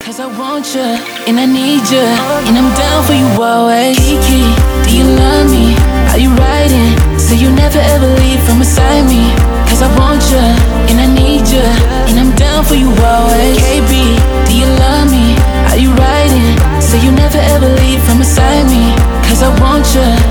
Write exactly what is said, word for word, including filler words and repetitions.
Cause I want you, and I need you, and I'm down for you always. Kiki, do you love me? Are you riding? So you never ever leave from beside me. Cause I want you, and I need you, and I'm down for you always. K B, do you love me? Are you riding? So you never ever leave from beside me. Cause I want you,